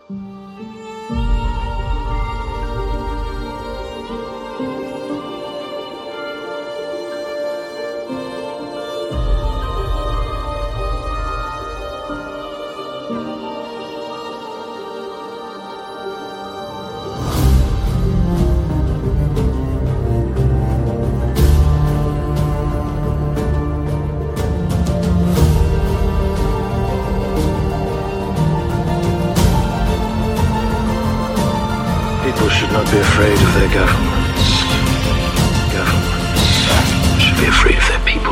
People should not be afraid of their governments. Governments should be afraid of their people.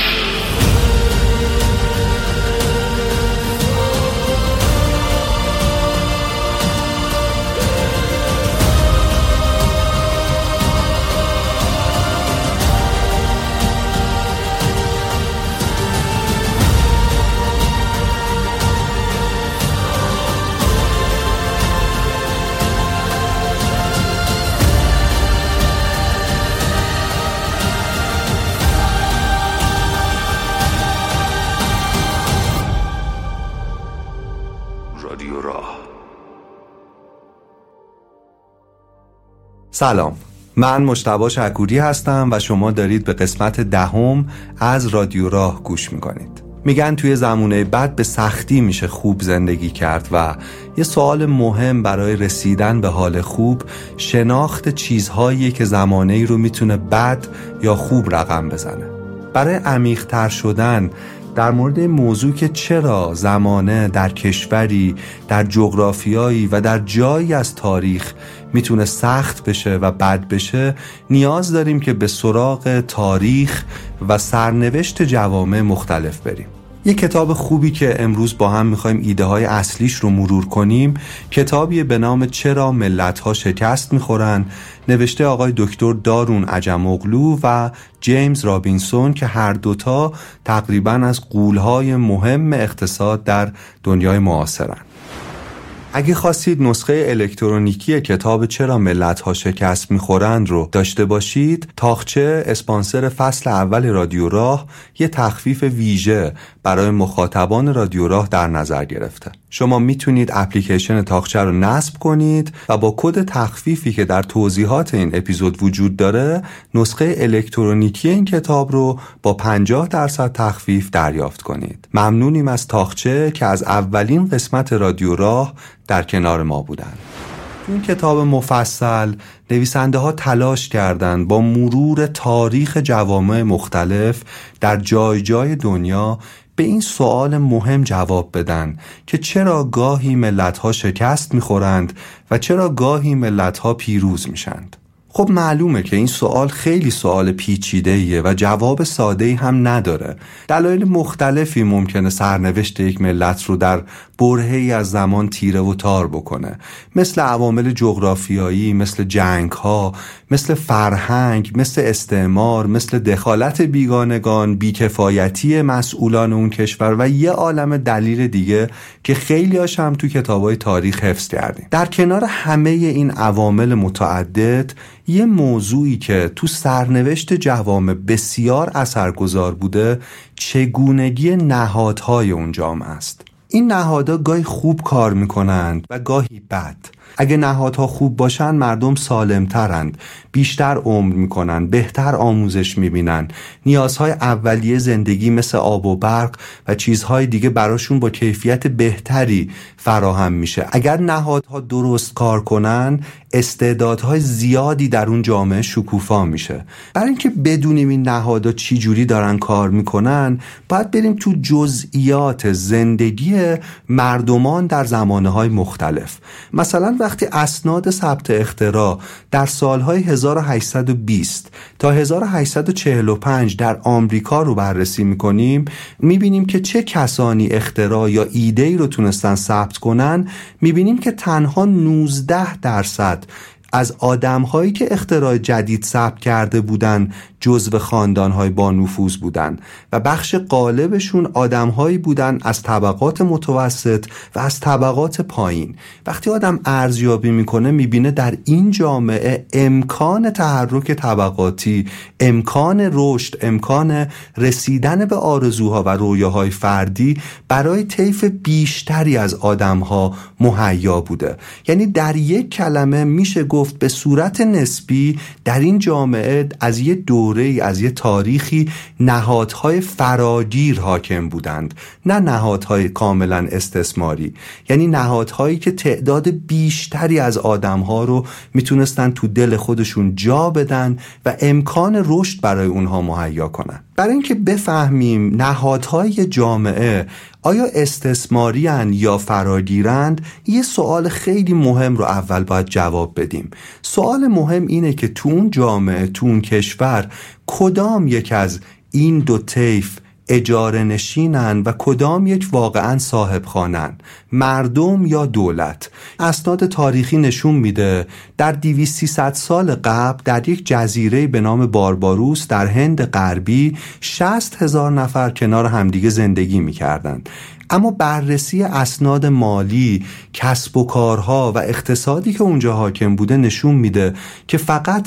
رادیو راه. سلام، من مجتبی شکوری هستم و شما دارید به قسمت 10 از رادیو راه گوش میکنید. میگن توی زمانه بد به سختی میشه خوب زندگی کرد و یه سوال مهم برای رسیدن به حال خوب شناخت چیزهایی که زمانه‌ای رو میتونه بد یا خوب رقم بزنه. برای عمیق‌تر شدن در مورد موضوع که چرا زمانه در کشوری، در جغرافیایی و در جایی از تاریخ میتونه سخت بشه و بد بشه، نیاز داریم که به سراغ تاریخ و سرنوشت جوامع مختلف بریم. یک کتاب خوبی که امروز با هم میخوایم ایده های اصلیش رو مرور کنیم، کتابی به نام چرا ملت‌ها شکست میخورن، نوشته آقای دکتر دارون عجم‌اوغلو و جیمز رابینسون که هر دوتا تقریباً از غول‌های مهم اقتصاد در دنیای معاصرن. اگه خواستید نسخه الکترونیکی کتاب چرا ملت‌ها شکست می‌خورند رو داشته باشید، تاقچه اسپانسر فصل اول رادیو راه یه تخفیف ویژه برای مخاطبان رادیو راه در نظر گرفته. شما میتونید اپلیکیشن تاقچه رو نصب کنید و با کد تخفیفی که در توضیحات این اپیزود وجود داره، نسخه الکترونیکی این کتاب رو با 50% تخفیف دریافت کنید. ممنونیم از تاقچه که از اولین قسمت رادیو راه در کنار ما بودن. این کتاب مفصل نویسنده ها تلاش کردند با مرور تاریخ جوامع مختلف در جای جای دنیا به این سوال مهم جواب بدن که چرا گاهی ملت‌ها شکست می‌خورند و چرا گاهی ملت‌ها پیروز میشند. خب معلومه که این سوال خیلی سوال پیچیده‌ایه و جواب ساده‌ای هم نداره. دلایل مختلفی ممکنه سرنوشت یک ملت رو در برهه‌ای از زمان تیره و تار بکنه، مثل عوامل جغرافیایی، مثل جنگ‌ها، مثل فرهنگ، مثل استعمار، مثل دخالت بیگانگان، بیکفایتی مسئولان اون کشور و یه عالم دلیل دیگه که خیلی‌هاش هم تو کتاب‌های تاریخ حفظ کردیم. در کنار همه این عوامل متعدد، یه موضوعی که تو سرنوشت جوامع بسیار اثرگذار بوده، چگونگی نهادهای اون جامعه است. این نهادها گاهی خوب کار میکنند و گاهی بد. اگه نهادها خوب باشن، مردم سالمترند، بیشتر عمر میکنن، بهتر آموزش میبینن، نیازهای اولیه زندگی مثل آب و برق و چیزهای دیگه براشون با کیفیت بهتری فراهم میشه. اگر نهادها درست کار کنن، استعدادهای زیادی در اون جامعه شکوفا میشه. برای اینکه بدونیم این نهادها چی جوری دارن کار میکنن، باید بریم تو جزئیات زندگی مردمان در زمانه‌های مختلف. مثلا وقتی اسناد ثبت اختراع در سالهای 1820 تا 1845 در آمریکا رو بررسی میکنیم، میبینیم که چه کسانی اختراع یا ایده‌ای رو تونستن ثبت کنن. میبینیم که تنها 19% از آدم‌هایی که اختراع جدید ثبت کرده بودن جزو خاندان‌های با نفوذ بودن و بخش غالبشون آدم‌هایی بودن از طبقات متوسط و از طبقات پایین. وقتی آدم ارزیابی میکنه میبینه در این جامعه امکان تحرک طبقاتی، امکان رشد، امکان رسیدن به آرزوها و رویاهای فردی برای طیف بیشتری از آدم‌ها مهیا بوده. یعنی در یک کلمه میشه گفت به صورت نسبی در این جامعه از یه دوره‌ای، از یه تاریخی نهادهای فراگیر حاکم بودند، نه نهادهای کاملا استثماری. یعنی نهادهایی که تعداد بیشتری از آدم‌ها رو میتونستن تو دل خودشون جا بدن و امکان رشد برای اونها مهیا کنن. برای اینکه بفهمیم نهادهای جامعه آیا استثماری‌اند یا فراگیرند، یه سوال خیلی مهم رو اول باید جواب بدیم. سوال مهم اینه که تو اون جامعه، تو اون کشور، کدام یک از این دو طیف اجاره نشینن و کدام یک واقعا صاحب خانن، مردم یا دولت. اسناد تاریخی نشون میده در 200-300 سال قبل در یک جزیره به نام بارباروس در هند غربی 60,000 نفر کنار همدیگه زندگی میکردن. اما بررسی اسناد مالی، کسب و کارها و اقتصادی که اونجا حاکم بوده نشون میده که فقط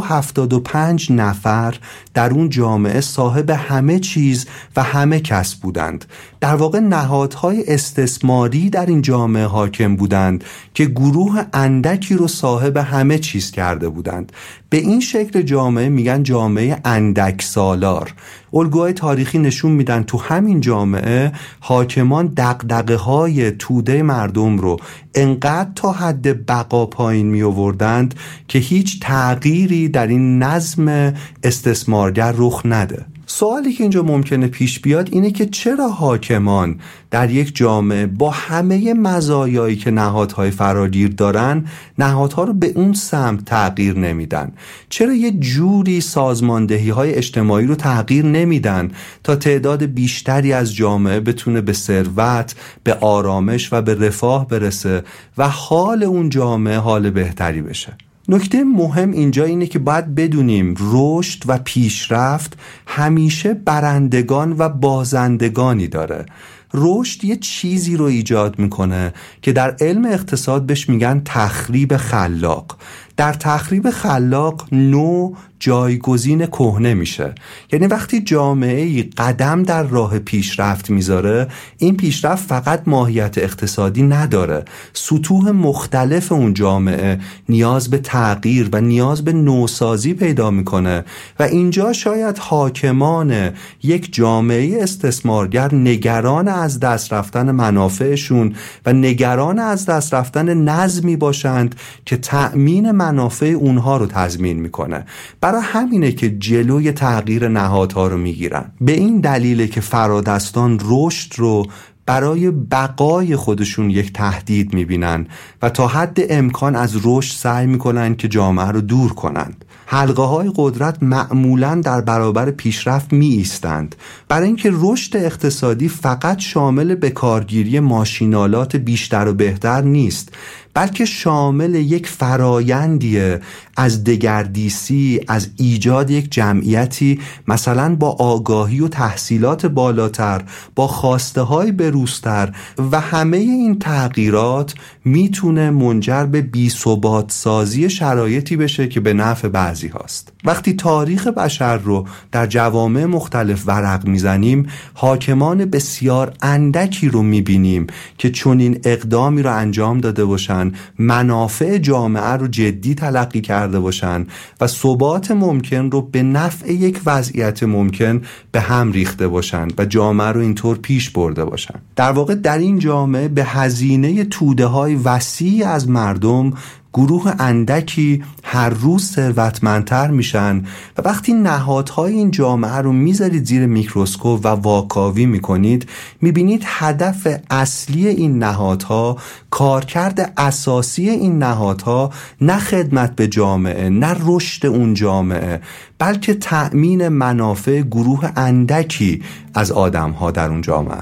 175 نفر در اون جامعه صاحب همه چیز و همه کسب بودند. در واقع نهادهای استثماری در این جامعه حاکم بودند که گروه اندکی رو صاحب همه چیز کرده بودند. به این شکل جامعه میگن جامعه اندک سالار. الگوهای تاریخی نشون میدن تو همین جامعه حاکمان دغدغه‌های توده مردم رو انقدر تا حد بقا پایین می آوردند که هیچ تغییری در این نظم استثمارگر رخ نده. سوالی که اینجا ممکنه پیش بیاد اینه که چرا حاکمان در یک جامعه با همه مزایایی که نهادهای فراگیر دارن نهادها رو به اون سمت تغییر نمیدن؟ چرا یه جوری سازماندهی‌های اجتماعی رو تغییر نمیدن تا تعداد بیشتری از جامعه بتونه به ثروت، به آرامش و به رفاه برسه و حال اون جامعه حال بهتری بشه؟ نکته مهم اینجا اینه که باید بدونیم رشد و پیشرفت همیشه برندگان و بازندگانی داره. رشد یه چیزی رو ایجاد میکنه که در علم اقتصاد بهش میگن تخریب خلاق. در تخریب خلاق نو جایگزین کهنه میشه. یعنی وقتی جامعه‌ای قدم در راه پیشرفت میذاره، این پیشرفت فقط ماهیت اقتصادی نداره. سطوح مختلف اون جامعه نیاز به تغییر و نیاز به نوسازی پیدا میکنه و اینجا شاید حاکمان یک جامعه استثمارگر نگران از دست رفتن منافعشون و نگران از دست رفتن نظمی باشند که تأمین منافع اونها رو تضمین میکنه. برای همینه که جلوی تغییر نهادها رو میگیرن. به این دلیله که فرادستان رشد رو برای بقای خودشون یک تهدید میبینن و تا حد امکان از رشد سعی میکنن که جامعه رو دور کنند. حلقه های قدرت معمولاً در برابر پیشرفت می ایستند، برای اینکه رشد اقتصادی فقط شامل بکارگیری ماشینالات بیشتر و بهتر نیست، بلکه شامل یک فرایندیه از دگردیسی، از ایجاد یک جمعیتی مثلا با آگاهی و تحصیلات بالاتر، با خواسته های بروزتر و همه این تغییرات میتونه منجر به بی‌ثبات سازی شرایطی بشه که به نفع بعضی هاست. وقتی تاریخ بشر رو در جوامع مختلف ورق میزنیم، حاکمان بسیار اندکی رو میبینیم که چنین اقدامی رو انجام داده باشن، منافع جامعه رو جدی تلقی کرده باشن و ثبات ممکن رو به نفع یک وضعیت ممکن به هم ریخته باشن و جامعه رو اینطور پیش برده باشن. در واقع در این جامعه به هزینه توده های وسیع از مردم گروه اندکی هر روز ثروتمندتر میشن و وقتی نهادهای این جامعه رو میذارید زیر میکروسکوپ و واکاوی میکنید، میبینید هدف اصلی این نهادها، کارکرد اساسی این نهادها نه خدمت به جامعه، نه رشد اون جامعه، بلکه تأمین منافع گروه اندکی از آدمها در اون جامعه است.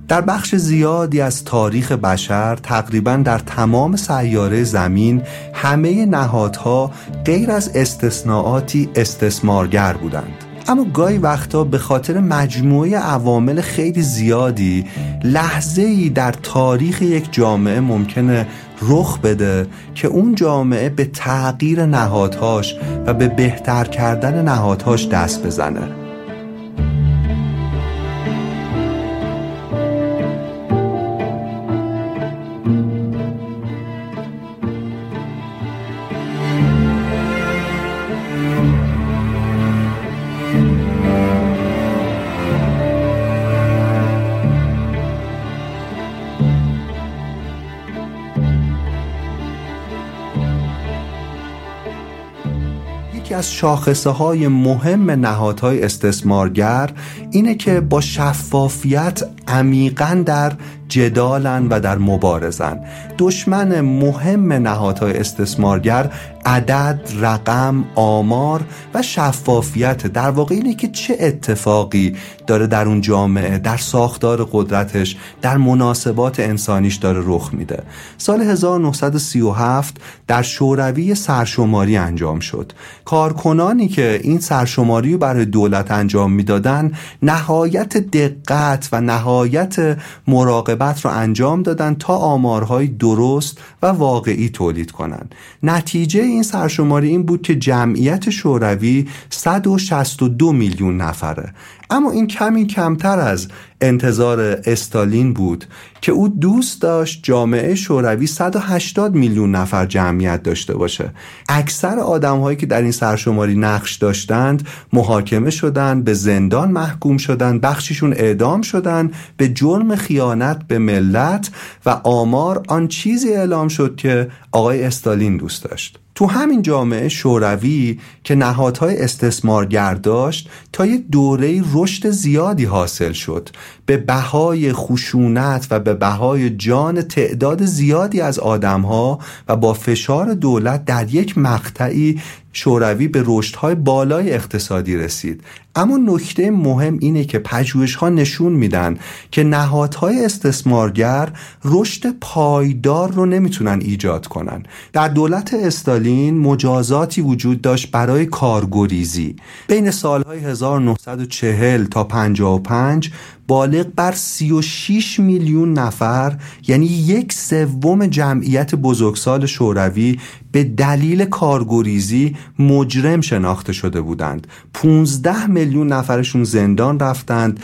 در بخش زیادی از تاریخ بشر، تقریباً در تمام سیاره زمین، همه نهادها غیر از استثناءاتی استثمارگر بودند. اما گاهی وقتا به خاطر مجموعه عوامل خیلی زیادی لحظه‌ای در تاریخ یک جامعه ممکنه رخ بده که اون جامعه به تغییر نهادهاش و به بهتر کردن نهادهاش دست بزنه. یکی از شاخصه‌های مهم نهادهای استثمارگر اینه که با شفافیت عمیقاً در جدالن و در مبارزن. دشمن مهم نهادهای استثمارگر عدد، رقم، آمار و شفافیت. در واقع اینه که چه اتفاقی داره در اون جامعه، در ساختار قدرتش، در مناسبات انسانیش داره رخ میده. سال 1937 در شوروی سرشماری انجام شد. کارکنانی که این سرشماری رو برای دولت انجام میدادن نهایت دقت و نهایت مراقبت رو انجام دادن تا آمارهای درست و واقعی تولید کنن. نتیجه این سرشماری این بود که جمعیت شوروی 162 میلیون نفره. اما این کمی کمتر از انتظار استالین بود که او دوست داشت جامعه شوروی 180 میلیون نفر جمعیت داشته باشه. اکثر آدم‌هایی که در این سرشماری نقش داشتند محاکمه شدند، به زندان محکوم شدند، بخشیشون اعدام شدند به جرم خیانت به ملت و آمار آن چیزی اعلام شد که آقای استالین دوست داشت. تو همین جامعه شوروی که نهادهای استثمارگر داشت تا یک دوره رشد زیادی حاصل شد به بهای خشونت و به بهای جان تعداد زیادی از آدمها و با فشار دولت در یک مقطعی شوروی به رشدهای بالای اقتصادی رسید. اما نکته مهم اینه که پژوهش‌ها نشون میدن که نهادهای استثمارگر رشد پایدار رو نمیتونن ایجاد کنن. در دولت استالین مجازاتی وجود داشت برای کارگریزی. بین سالهای 1940 تا 55 بالغ بر 36 میلیون نفر، یعنی 1/3 جمعیت بزرگسال شوروی، به دلیل کارگریزی مجرم شناخته شده بودند. 15 میلیون نفرشون زندان رفتند،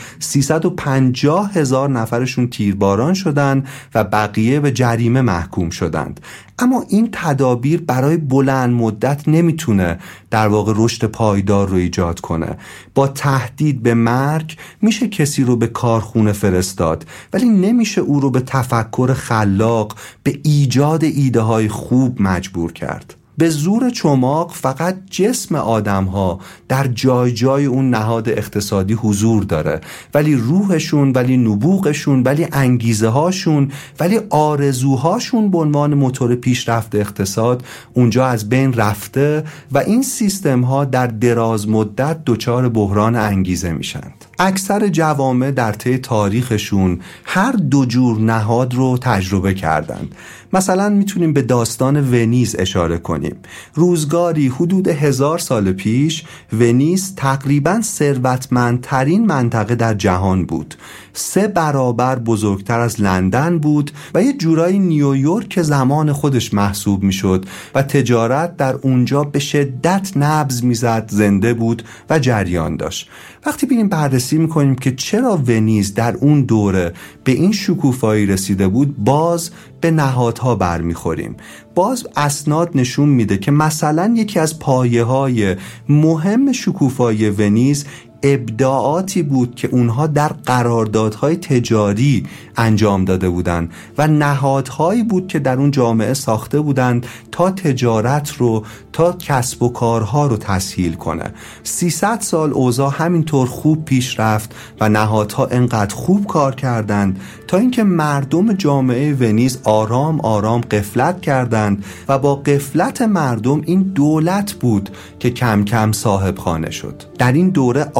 350,000 نفرشون تیرباران شدند و بقیه به جریمه محکوم شدند. اما این تدابیر برای بلند مدت نمیتونه در واقع رشد پایدار رو ایجاد کنه. با تهدید به مرگ میشه کسی رو به کارخونه فرستاد، ولی نمیشه او رو به تفکر خلاق، به ایجاد ایده های خوب مجبور کرد. به زور چماق فقط جسم آدم‌ها در جای جای اون نهاد اقتصادی حضور داره، ولی روحشون، ولی نبوغشون، ولی انگیزه هاشون، ولی آرزوهاشون به عنوان موتور پیشرفت اقتصاد اونجا از بین رفته و این سیستم ها در دراز مدت دچار بحران انگیزه میشند. اکثر جوامع در طی تاریخشون هر دو جور نهاد رو تجربه کردند. مثلا میتونیم به داستان ونیز اشاره کنیم. روزگاری حدود 1000 سال پیش ونیز تقریباً ثروتمندترین منطقه در جهان بود. 3 برابر بزرگتر از لندن بود و یه جورایی نیویورک زمان خودش محسوب میشد و تجارت در اونجا به شدت نبض میزد، زنده بود و جریان داشت. وقتی ببینیم بررسی میکنیم که چرا ونیز در اون دوره به این شکوفایی رسیده بود، باز به نهادها برمیخوریم. باز اسناد نشون میده که مثلا یکی از پایه‌های مهم شکوفایی ونیز ابداعاتی بود که اونها در قراردادهای تجاری انجام داده بودند و نهادهایی بود که در اون جامعه ساخته بودند تا تجارت رو، تا کسب و کارها رو تسهیل کنه. 300 سال اوضاع همینطور خوب پیش رفت و نهادها انقدر خوب کار کردند تا اینکه مردم جامعه ونیز آرام آرام غفلت کردند و با غفلت مردم این دولت بود که کم کم صاحب خانه شد. در این دوره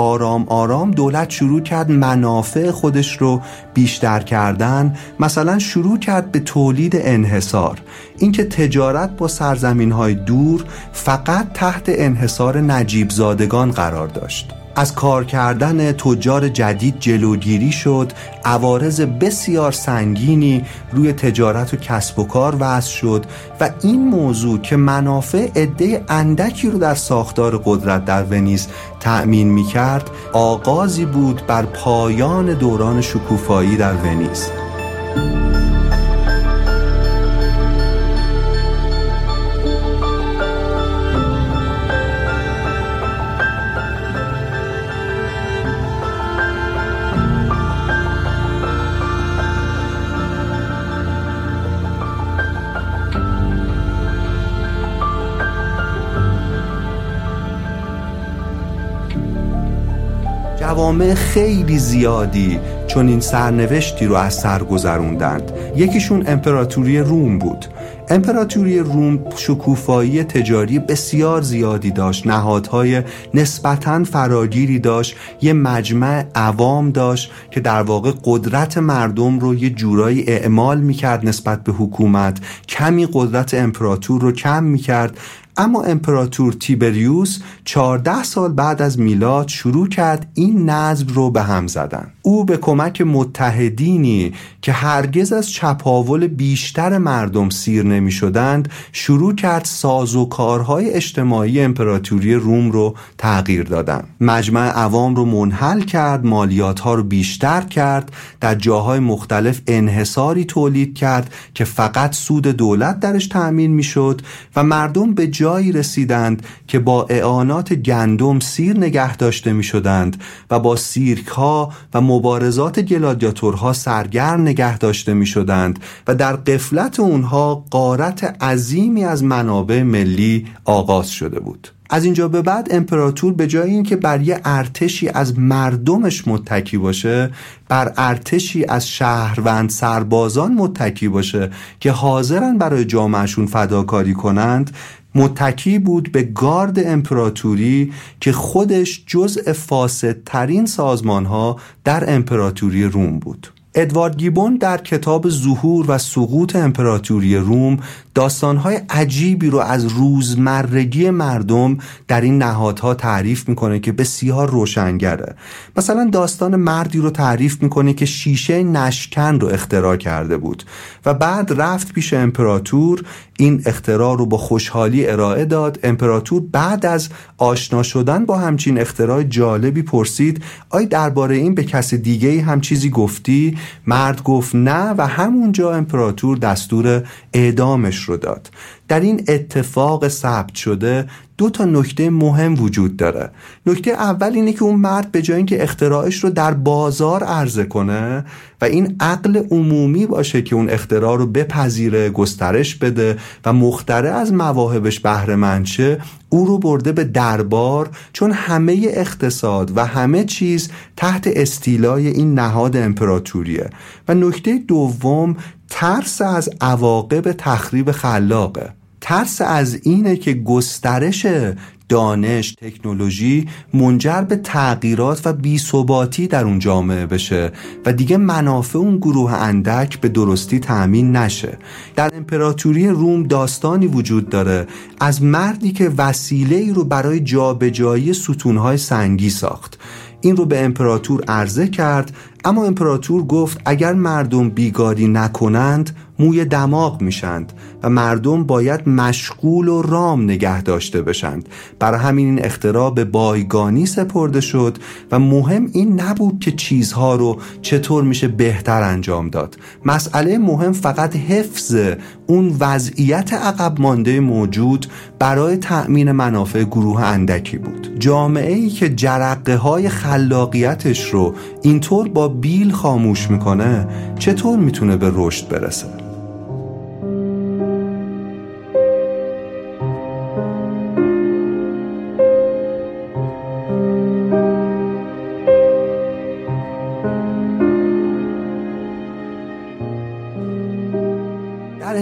آرام آرام دولت شروع کرد منافع خودش رو بیشتر کردن. مثلا شروع کرد به تولید انحصار، اینکه تجارت با سرزمین‌های دور فقط تحت انحصار نجیب زادگان قرار داشت. از کار کردن تجار جدید جلوگیری شد، عوارض بسیار سنگینی روی تجارت و کسب و کار وضع شد و این موضوع که منافع عده اندکی رو در ساختار قدرت در ونیز تأمین می‌کرد، آغازی بود بر پایان دوران شکوفایی در ونیز. جوامع خیلی زیادی چون این سرنوشتی رو از سر گذروندند. یکیشون امپراتوری روم بود. امپراتوری روم شکوفایی تجاری بسیار زیادی داشت، نهادهای نسبتاً فراگیری داشت، یه مجمع عوام داشت که در واقع قدرت مردم رو یه جورایی اعمال میکرد نسبت به حکومت، کمی قدرت امپراتور رو کم میکرد. اما امپراتور تیبریوس 14 سال بعد از میلاد شروع کرد این نظم رو به هم زدن. او به کمک متحدینی که هرگز از چپاول بیشتر مردم سیر نمی شدند شروع کرد سازوکارهای اجتماعی امپراتوری روم رو تغییر دادن. مجمع عوام رو منحل کرد، مالیات‌ها رو بیشتر کرد، در جاهای مختلف انحصاری تولید کرد که فقط سود دولت درش تأمین می شد و مردم به جایی رسیدند که با اعانات گندم سیر نگه داشته می شدند و با سیرک ها و مبارزات گلادیاتورها سرگرم نگه داشته می شدند و در غفلت اونها غارت عظیمی از منابع ملی آغاز شده بود. از اینجا به بعد امپراتور به جای اینکه بر یه ارتشی از مردمش متکی باشه، بر ارتشی از شهروند سربازان متکی باشه که حاضرن برای جامعهشون فداکاری کنند، متکی بود به گارد امپراتوری که خودش جزء فاسدترین سازمانها در امپراتوری روم بود. ادوارد گیبون در کتاب ظهور و سقوط امپراتوری روم داستانهای عجیبی رو از روزمرگی مردم در این نهادها تعریف میکنه که بسیار روشنگره. مثلا داستان مردی رو تعریف میکنه که شیشه نشکن رو اختراع کرده بود و بعد رفت پیش امپراتور، این اختراع رو با خوشحالی ارائه داد. امپراتور بعد از آشنا شدن با همچین اختراع جالبی پرسید آیا درباره این به کسی دیگه‌ای هم چیزی گفتی؟ مرد گفت نه و همونجا امپراتور دستور اعدامش رو داد. در این اتفاق ثبت شده 2 نکته مهم وجود داره. نکته اول اینه که اون مرد به جای اینکه اختراعش رو در بازار عرضه کنه و این عقل عمومی باشه که اون اختراع رو بپذیره، گسترش بده و مخترع از مواهبش بهره مند شه، او رو برده به دربار، چون همه اقتصاد و همه چیز تحت استیلای این نهاد امپراتوریه. و نکته دوم ترس از عواقب تخریب خلاقه. ترس از اینه که گسترش دانش، تکنولوژی منجر به تغییرات و بی‌ثباتی در اون جامعه بشه و دیگه منافع اون گروه اندک به درستی تأمین نشه. در امپراتوری روم داستانی وجود داره از مردی که وسیله‌ای رو برای جابجایی ستون‌های سنگی ساخت. این رو به امپراتور عرضه کرد، اما امپراتور گفت اگر مردم بیگاری نکنند موی دماغ میشند و مردم باید مشغول و رام نگه داشته بشند. برای همین این اختراع به بایگانی سپرده شد و مهم این نبود که چیزها رو چطور میشه بهتر انجام داد. مسئله مهم فقط حفظ اون وضعیت عقب مانده موجود برای تأمین منافع گروه اندکی بود. جامعه‌ای که جرقه های خلاقیتش رو اینطور با بیل خاموش میکنه چطور میتونه به رشد برسه؟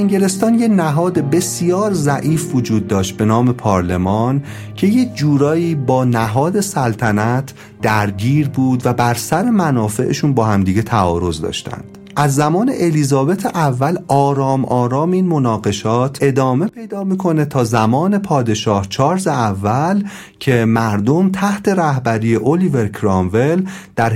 انگلستان یه نهاد بسیار ضعیف وجود داشت به نام پارلمان که یه جورایی با نهاد سلطنت درگیر بود و بر سر منافعشون با همدیگه تعارض داشتند. از زمان الیزابت اول آرام آرام این مناقشات ادامه پیدا میکنه تا زمان پادشاه چارلز اول که مردم تحت رهبری الیور کرامول در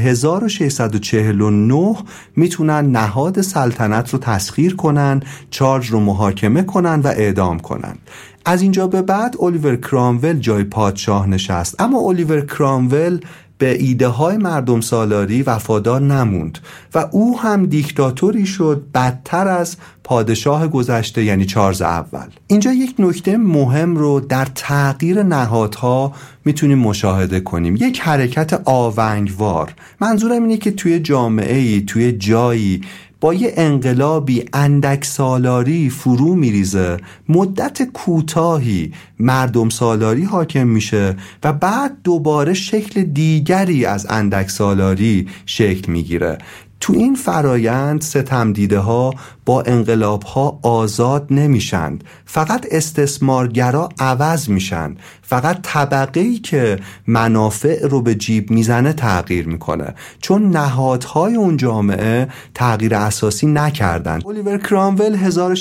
1649 میتونن نهاد سلطنت رو تسخیر کنن، چارلز رو محاکمه کنن و اعدام کنن. از اینجا به بعد الیور کرامول جای پادشاه نشست، اما الیور کرامول به ایده های مردم سالاری وفادار نموند و او هم دیکتاتوری شد، بدتر از پادشاه گذشته یعنی چارلز اول. اینجا یک نکته مهم رو در تغییر نهادها میتونیم مشاهده کنیم، یک حرکت آونگوار. منظورم اینه که توی جامعه‌ای، توی جایی با یه انقلابی اندک سالاری فرو میریزه، مدت کوتاهی مردم سالاری حاکم میشه و بعد دوباره شکل دیگری از اندک سالاری شکل میگیره. تو این فرایند ستمدیده ها با انقلاب ها آزاد نمیشن، فقط استثمارگرا عوض میشن، فقط طبقه‌ای که منافع رو به جیب میزنه تغییر میکنه، چون نهادهای اون جامعه تغییر اساسی نکردن. الیور کرامول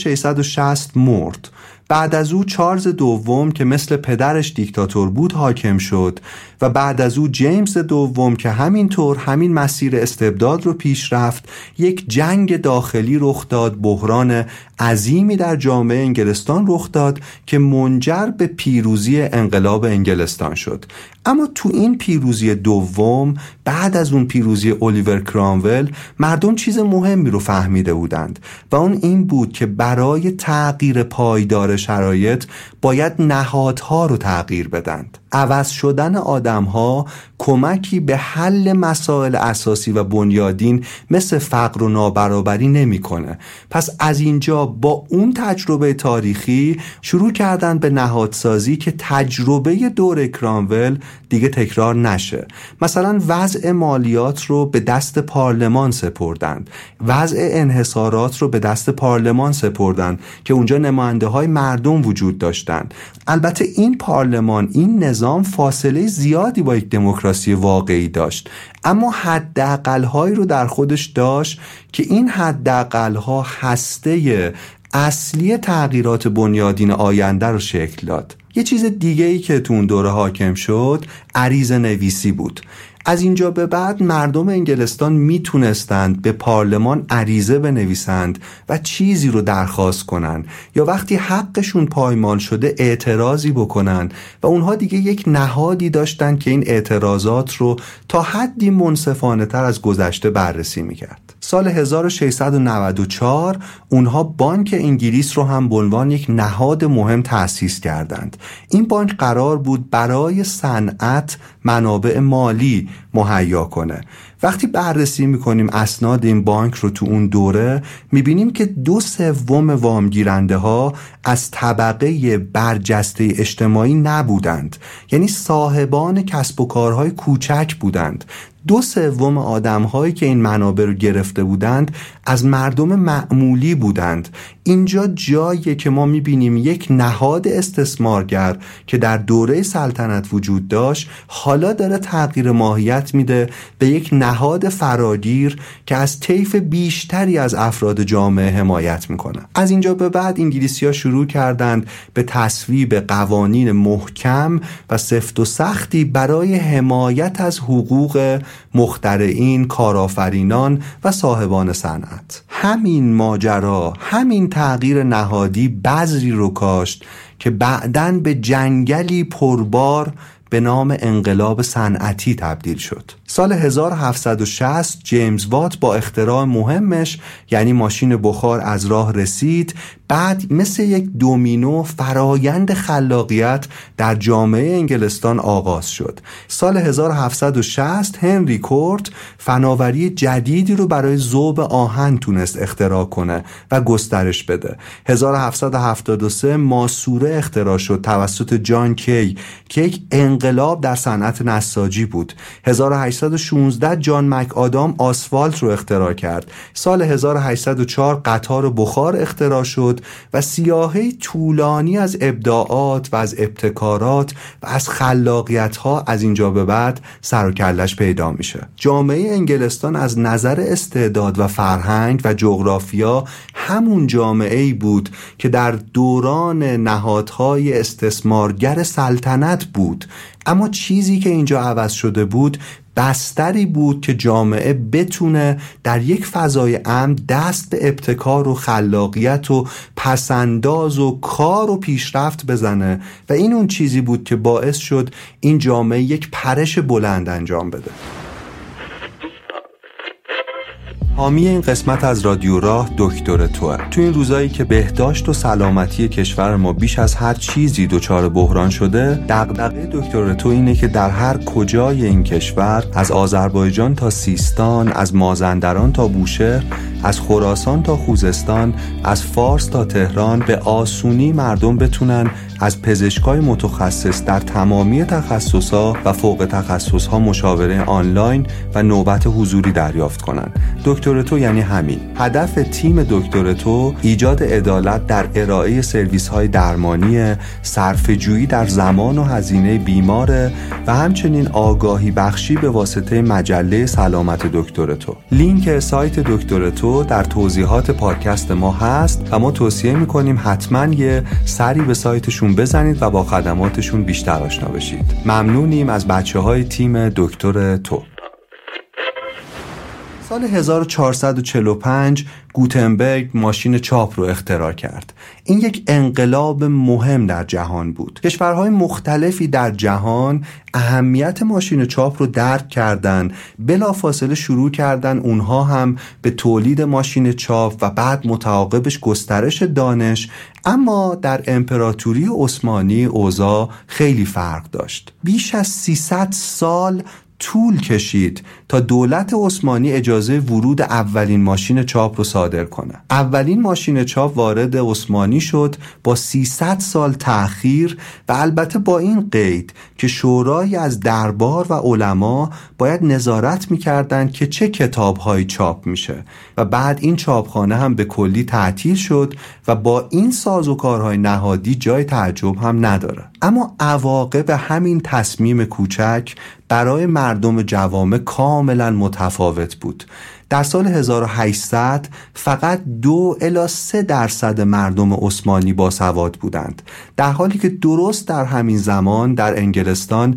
1660 مرد. بعد از او چارلز دوم که مثل پدرش دیکتاتور بود حاکم شد و بعد از او جیمز دوم که همینطور همین مسیر استبداد رو پیش رفت. یک جنگ داخلی رخ داد، بحران عظیمی در جامعه انگلستان رخ داد که منجر به پیروزی انقلاب انگلستان شد. اما تو این پیروزی دوم، بعد از اون پیروزی الیور کرامول، مردم چیز مهمی رو فهمیده بودند و اون این بود که برای تغییر پایدار شرایط باید نهادها رو تغییر بدند. عوض شدن آدمها کمکی به حل مسائل اساسی و بنیادین مثل فقر و نابرابری نمیکنه. پس از اینجا با اون تجربه تاریخی شروع کردن به نهادسازی که تجربه دور کرامول دیگه تکرار نشه. مثلا وضع مالیات رو به دست پارلمان سپردند، وضع انحصارات رو به دست پارلمان سپردند که اونجا نماینده های مردم وجود داشتند. البته این پارلمان، این نظام فاصله زیادی با یک دموکراسی واقعی داشت، اما حداقل‌هایی رو در خودش داشت که این حداقل‌ها هسته اصلی تغییرات بنیادین آینده رو شکل داد. یه چیز دیگه‌ای که تو اون دوره حاکم شد عریضه نویسی بود. از اینجا به بعد مردم انگلستان میتونستند به پارلمان عریضه بنویسند و چیزی رو درخواست کنند یا وقتی حقشون پایمال شده اعتراضی بکنن و اونها دیگه یک نهادی داشتن که این اعتراضات رو تا حدی منصفانه تر از گذشته بررسی میکرد. سال 1694 اونها بانک انگلیس رو هم به عنوان یک نهاد مهم تأسیس کردند. این بانک قرار بود برای صنعت منابع مالی مهیا کنه. وقتی بررسی میکنیم اسناد این بانک رو تو اون دوره، میبینیم که 2/3 وامگیرنده ها از طبقه برجسته اجتماعی نبودند، یعنی صاحبان کسب و کارهای کوچک بودند. 2/3 آدم هایی که این منابع رو گرفته بودند از مردم معمولی بودند. اینجا جاییه که ما میبینیم یک نهاد استثمارگر که در دوره سلطنت وجود داشت حالا داره تغییر ماهیت میده به یک نهاد فراگیر که از طیف بیشتری از افراد جامعه حمایت میکنه. از اینجا به بعد انگلیسی‌ها شروع کردند به تصویب قوانین محکم و سفت و سختی برای حمایت از حقوق مخترعین، کارآفرینان و صاحبان صنعت. همین ماجرا، همین تغییر نهادی بذری رو کاشت که بعداً به جنگلی پربار به نام انقلاب صنعتی تبدیل شد. سال 1760 جیمز وات با اختراع مهمش یعنی ماشین بخار از راه رسید. بعد مثل یک دومینو فرایند خلاقیت در جامعه انگلستان آغاز شد. سال 1760 هنری کورت فناوری جدیدی رو برای ذوب آهن تونست اختراع کنه و گسترش بده. 1773 ماسوره اختراع شد توسط جان کی که یک انقلاب در صنعت نساجی بود. 1816 جان مک آدام آسفالت رو اختراع کرد. سال 1804 قطار بخار اختراع شد شد و سیاهه طولانی از ابداعات و از ابتکارات و از خلاقیت‌ها از اینجا به بعد سر و کلش پیدا میشه. جامعه انگلستان از نظر استعداد و فرهنگ و جغرافیا همون جامعه‌ای بود که در دوران نهادهای استثمارگر سلطنت بود، اما چیزی که اینجا عوض شده بود بستری بود که جامعه بتونه در یک فضای امن دست به ابتکار و خلاقیت و پسنداز و کار و پیشرفت بزنه و این اون چیزی بود که باعث شد این جامعه یک پرش بلند انجام بده. حامی این قسمت از رادیو راه دکتر توه. تو این روزایی که بهداشت و سلامتی کشور ما بیش از هر چیزی دچار بحران شده، دغدغه دکتر تو اینه که در هر کجای این کشور، از آذربایجان تا سیستان، از مازندران تا بوشهر، از خراسان تا خوزستان، از فارس تا تهران، به آسونی مردم بتونن از پزشکای متخصص در تمامی تخصصها و فوق تخصصها مشاوره آنلاین و نوبت حضوری دریافت کنن. دکتر تو یعنی همین. هدف تیم دکتر تو ایجاد عدالت در ارائه سرویس‌های درمانی، صرفه‌جویی در زمان و هزینه بیمار و همچنین آگاهی بخشی به واسطه مجله سلامت دکتر تو. لینک سایت دکتر تو در توضیحات پادکست ما هست و ما توصیه می‌کنیم حتما یه سری به سایتشون بزنید و با خدماتشون بیشتر آشنا بشید. ممنونیم از بچه‌های تیم دکتر تو. سال 1445 گوتنبرگ ماشین چاپ رو اختراع کرد. این یک انقلاب مهم در جهان بود. کشورهای مختلفی در جهان اهمیت ماشین چاپ رو درک کردن، بلافاصله شروع کردن اونها هم به تولید ماشین چاپ و بعد متعاقبش گسترش دانش. اما در امپراتوری عثمانی اوضاع خیلی فرق داشت. بیش از 300 سال طول کشید تا دولت عثمانی اجازه ورود اولین ماشین چاپ رو صادر کنه. اولین ماشین چاپ وارد عثمانی شد با 300 سال تأخیر و البته با این قید که شورای از دربار و علما باید نظارت می‌کردن که چه کتاب‌هایی چاپ میشه و بعد این چاپخانه هم به کلی تعطیل شد و با این سازوکارهای نهادی جای تعجب هم نداره. اما عواقب همین تصمیم کوچک برای مردم جوامع کاملا متفاوت بود. در سال 1800 فقط 2 الی 3% مردم عثمانی باسواد بودند، در حالی که درست در همین زمان در انگلستان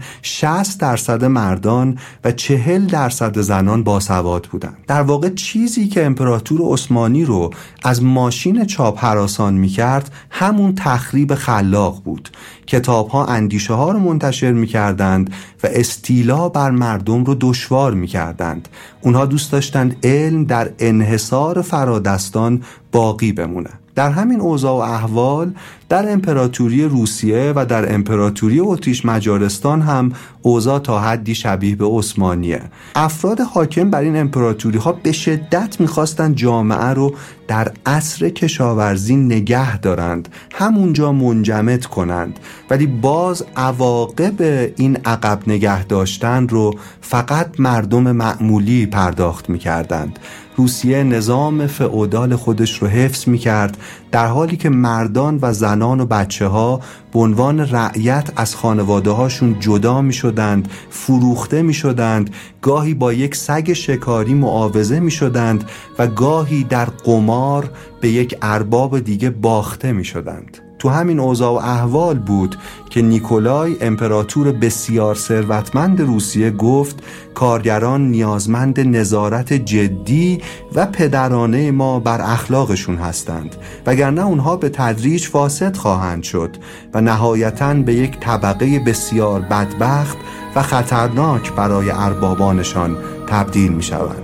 60% مردان و 40% زنان باسواد بودند. در واقع چیزی که امپراتور عثمانی رو از ماشین چاپ هراسان می‌کرد همون تخریب خلاق بود. کتاب‌ها اندیشه ها رو منتشر می‌کردند و استیلا بر مردم رو دشوار می‌کردند. اونها دوست داشتند علم در انحصار فرادستان باقی بمونه. در همین اوضاع و احوال در امپراتوری روسیه و در امپراتوری اتریش مجارستان هم اوضاع تا حدی شبیه به عثمانیه. افراد حاکم بر این امپراتوری ها به شدت میخواستن جامعه رو در عصر کشاورزی نگه دارند، همونجا منجمد کنند، ولی باز عواقب این عقب نگه داشتن رو فقط مردم معمولی پرداخت میکردند. روسیه نظام فئودال خودش رو حفظ میکرد، در حالی که مردان و زنان و بچه ها به عنوان رعیت از خانواده هاشون جدا می شدند، فروخته می شدند، گاهی با یک سگ شکاری معاوضه می شدند و گاهی در قمار به یک ارباب دیگه باخته می شدند. تو همین اوضاع و احوال بود که نیکولای امپراتور بسیار ثروتمند روسیه گفت کارگران نیازمند نظارت جدی و پدرانه ما بر اخلاقشون هستند، وگرنه اونها به تدریج فاسد خواهند شد و نهایتاً به یک طبقه بسیار بدبخت و خطرناک برای اربابانشان تبدیل می شوند.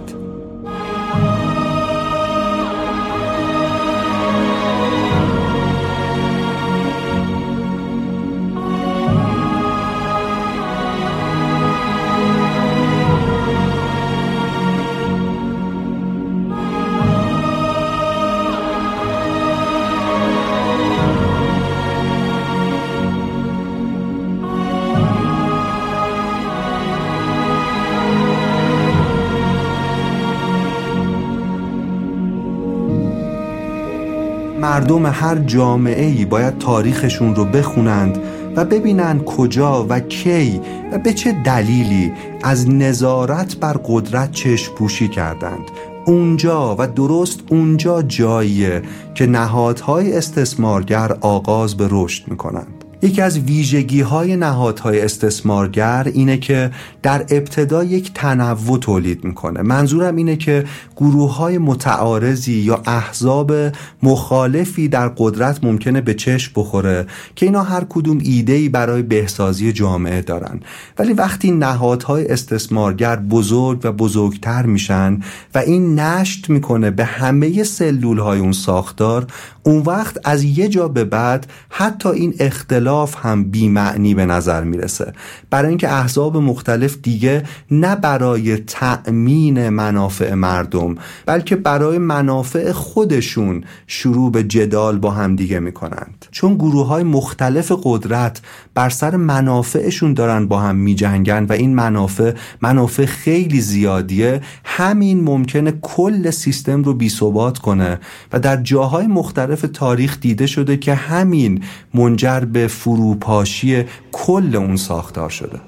مردم هر جامعه‌ای باید تاریخشون رو بخونند و ببینن کجا و کی و به چه دلیلی از نظارت بر قدرت چشم پوشی کردند. اونجا و درست اونجا جاییه که نهادهای استثمارگر آغاز به رشد میکنند. یکی از ویژگی‌های نهادهای استثمارگر اینه که در ابتدا یک تنوع تولید میکنه. منظورم اینه که گروه‌های متعارضی یا احزاب مخالفی در قدرت ممکنه به چشم بخوره که اینا هر کدوم ایده‌ای برای بهسازی جامعه دارن، ولی وقتی نهادهای استثمارگر بزرگ و بزرگتر میشن و این نشت میکنه به همه سلول‌های اون ساختار، اون وقت از یه جا به بعد حتی این اختلاف هم بی‌معنی به نظر میرسه، برای اینکه احزاب مختلف دیگه نه برای تأمین منافع مردم بلکه برای منافع خودشون شروع به جدال با هم دیگه میکنند. چون گروه‌های مختلف قدرت بر سر منافعشون دارن با هم میجنگن و این منافع خیلی زیادیه، همین ممکنه کل سیستم رو بی‌ثبات کنه و در جاهای مختلف تاریخ دیده شده که همین منجر به فروپاشی کل اون ساختار شده.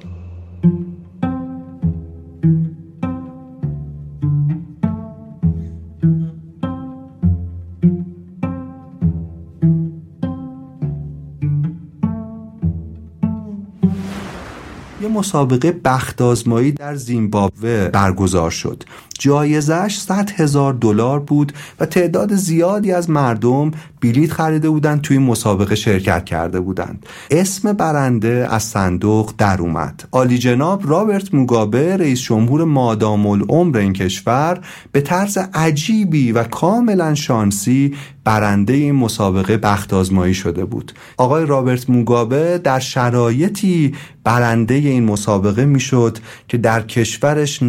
یه مسابقه بخت آزمایی در زیمبابوه برگزار شد. جایزش $100,000 بود و تعداد زیادی از مردم بلیط خریده بودند، توی مسابقه شرکت کرده بودند. اسم برنده از صندوق در اومد. عالی جناب رابرت موگابه، رئیس جمهور مادام العمر این کشور، به طرز عجیبی و کاملا شانسی برنده این مسابقه بخت آزمایی شده بود. آقای رابرت موگابه در شرایطی برنده این مسابقه میشد که در کشورش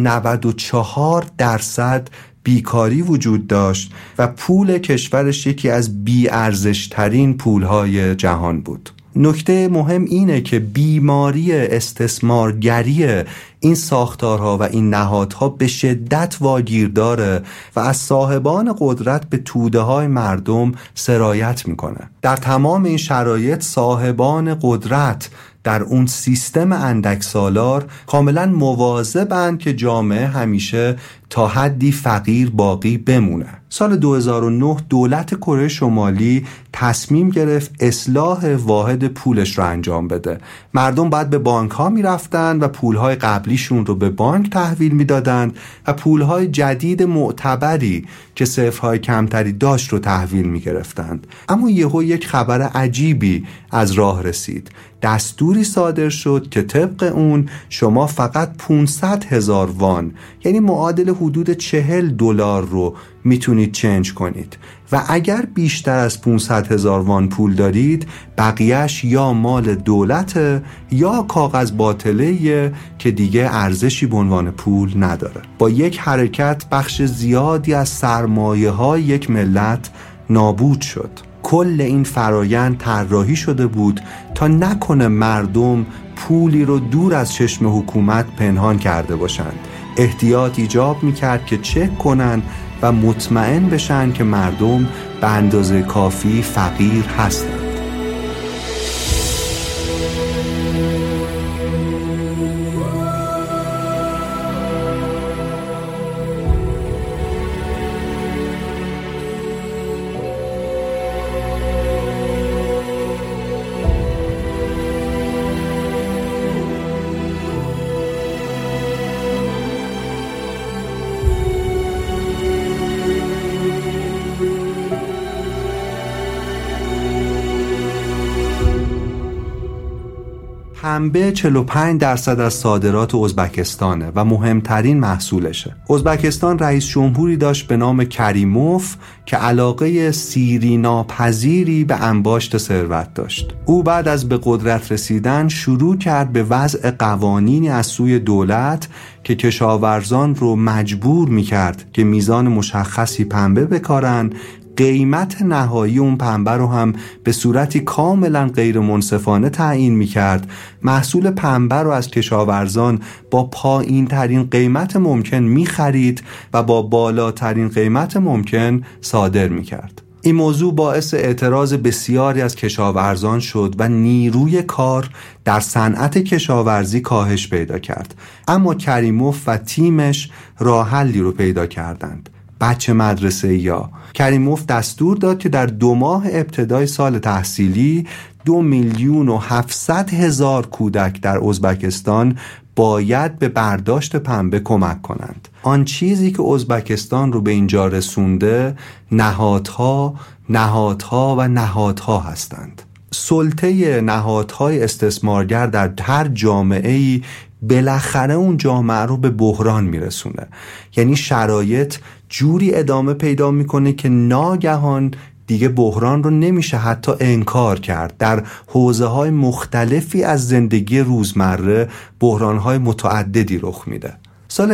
94% بیکاری وجود داشت و پول کشورش یکی از بی‌ارزش‌ترین پولهای جهان بود. نکته مهم اینه که بیماری استثمارگری این ساختارها و این نهادها به شدت واگیر داره و از صاحبان قدرت به توده‌های مردم سرایت میکنه. در تمام این شرایط صاحبان قدرت در اون سیستم اندک سالار کاملا مواظبند که جامعه همیشه تا حدی فقیر باقی بمونه. سال 2009 دولت کره شمالی تصمیم گرفت اصلاح واحد پولش رو انجام بده. مردم باید به بانک ها می رفتن و پولهای قبلیشون رو به بانک تحویل می دادن و پولهای جدید معتبری که صفرهای کمتری داشت رو تحویل می گرفتند. اما یهو یک خبر عجیبی از راه رسید. دستوری صادر شد که طبق اون شما فقط 500,000 وان، یعنی معادل حدود $40 رو میتونید چنج کنید و اگر بیشتر از 500,000 وان پول دارید بقیهش یا مال دولته یا کاغذ باطله‌ایه که دیگه ارزشی به عنوان پول نداره. با یک حرکت بخش زیادی از سرمایه‌های یک ملت نابود شد. کل این فرایند طراحی شده بود تا نکنه مردم پولی رو دور از چشم حکومت پنهان کرده باشند. احتیاط ایجاب میکرد که چک کنن و مطمئن بشن که مردم به اندازه کافی فقیر هستند. پنبه 45% از صادرات ازبکستانه و مهمترین محصولشه. ازبکستان رئیس جمهوری داشت به نام کریموف که علاقه سیری ناپذیری به انباشت ثروت داشت. او بعد از به قدرت رسیدن شروع کرد به وضع قوانینی از سوی دولت که کشاورزان رو مجبور میکرد که میزان مشخصی پنبه بکارن، قیمت نهایی اون پنبه رو هم به صورتی کاملا غیر منصفانه تعیین میکرد، محصول پنبه رو از کشاورزان با پایین ترین قیمت ممکن میخرید و با بالاترین قیمت ممکن صادر میکرد. این موضوع باعث اعتراض بسیاری از کشاورزان شد و نیروی کار در صنعت کشاورزی کاهش پیدا کرد. اما کریموف و تیمش راه حلی رو پیدا کردند. بچه مدرسه یا کریموف دستور داد که در 2 ماه ابتدای سال تحصیلی 2,700,000 کودک در ازبکستان باید به برداشت پنبه کمک کنند. آن چیزی که ازبکستان رو به اینجا رسونده نهادها و نهادها هستند. سلطه نهادهای استثمارگر در هر جامعه‌ای بالاخره اون جامعه رو به بحران میرسونه. یعنی شرایط جوری ادامه پیدا میکنه که ناگهان دیگه بحران رو نمیشه حتی انکار کرد. در حوزه‌های مختلفی از زندگی روزمره بحران‌های متعددی رخ میده. سال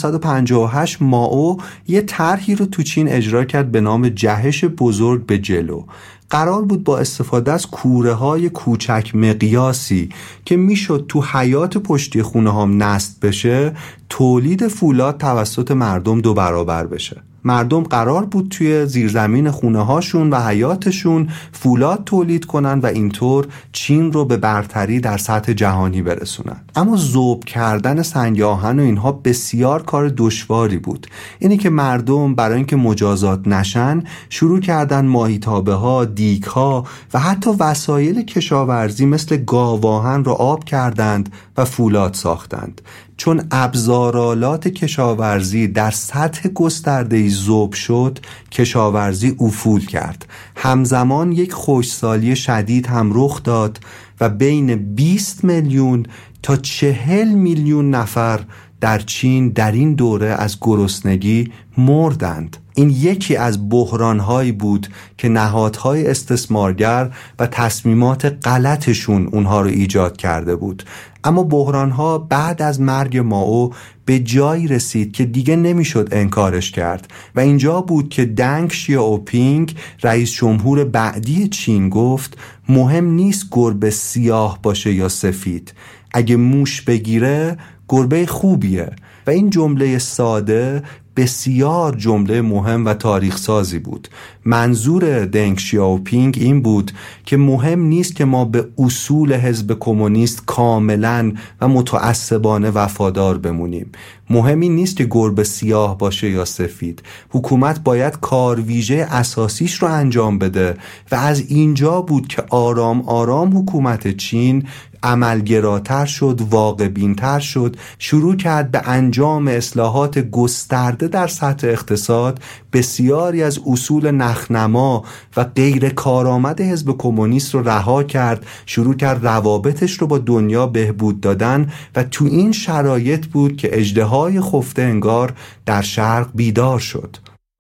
1958 مائو یه طرحی رو تو چین اجرا کرد به نام جهش بزرگ به جلو. قرار بود با استفاده از کوره‌های کوچک مقیاسی که میشد تو حیاط پشتی خونه ها نصب بشه، تولید فولاد توسط مردم 2 برابر بشه. مردم قرار بود توی زیرزمین خونه هاشون و حیاتشون فولاد تولید کنن و اینطور چین رو به برتری در سطح جهانی برسونن. اما ذوب کردن سنگ آهن و اینها بسیار کار دشواری بود. اینی که مردم برای اینکه مجازات نشن شروع کردن ماهیتابه ها، دیگ ها و حتی وسایل کشاورزی مثل گاوآهن رو آب کردند و فولاد ساختند. چون ابزارالات کشاورزی در سطح گسترده‌ای ذوب شد، کشاورزی افول کرد. همزمان یک خشکسالی شدید هم رخ داد و بین 20 میلیون تا 40 میلیون نفر در چین در این دوره از گرسنگی مردند. این یکی از بحران‌هایی بود که نهادهای استثمارگر و تصمیمات غلطشون اونها رو ایجاد کرده بود. اما بحران‌ها بعد از مرگ مائو به جایی رسید که دیگه نمیشد انکارش کرد و اینجا بود که دنگ شیائوپینگ رئیس جمهور بعدی چین گفت مهم نیست گربه سیاه باشه یا سفید، اگه موش بگیره گربه خوبیه. و این جمله ساده بسیار جمله مهم و تاریخ سازی بود. منظور دنگ شیائوپینگ این بود که مهم نیست که ما به اصول حزب کمونیست کاملا و متعصبانه وفادار بمونیم. مهم این نیست که گربه سیاه باشه یا سفید. حکومت باید کار ویژه اساسیش رو انجام بده و از اینجا بود که آرام آرام حکومت چین عملگراتر شد، واقع‌بین‌تر شد، شروع کرد به انجام اصلاحات گسترده در سطح اقتصاد. بسیاری از اصول نخنما و غیر کارآمد حزب کمونیست رو رها کرد، شروع کرد روابطش رو با دنیا بهبود دادن و تو این شرایط بود که اژدهای خفته انگار در شرق بیدار شد.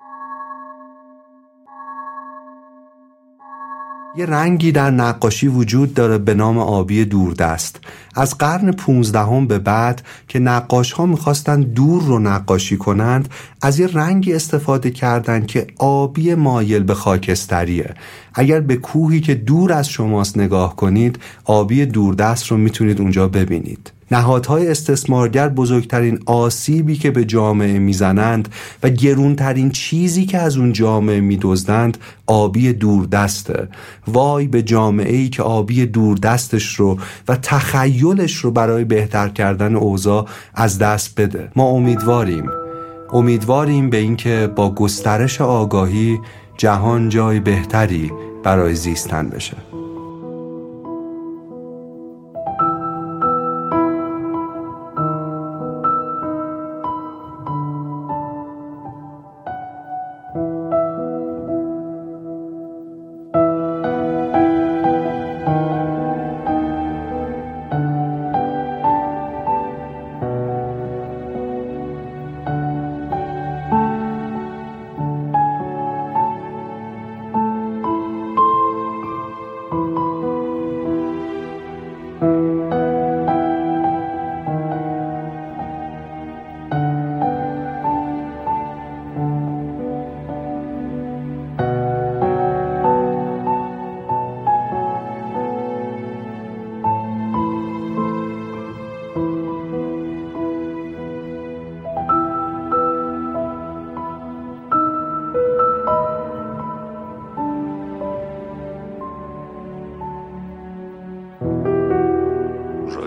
یه رنگی در نقاشی وجود داره به نام آبی دوردست. از قرن 15 به بعد که نقاش ها میخواستن دور رو نقاشی کنند، از یه رنگی استفاده کردن که آبی مایل به خاکستریه. اگر به کوهی که دور از شماست نگاه کنید، آبی دوردست رو میتونید اونجا ببینید. نهادهای استثمارگر بزرگترین آسیبی که به جامعه میزنند و گرونترین چیزی که از اون جامعه میدزدند آبی دوردسته. وای به جامعه‌ای که آبی دوردستش رو و تخیلش رو برای بهتر کردن اوضاع از دست بده. ما امیدواریم به اینکه با گسترش آگاهی جهان جای بهتری برای زیستن بشه.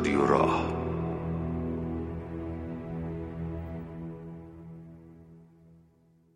رادیو راه.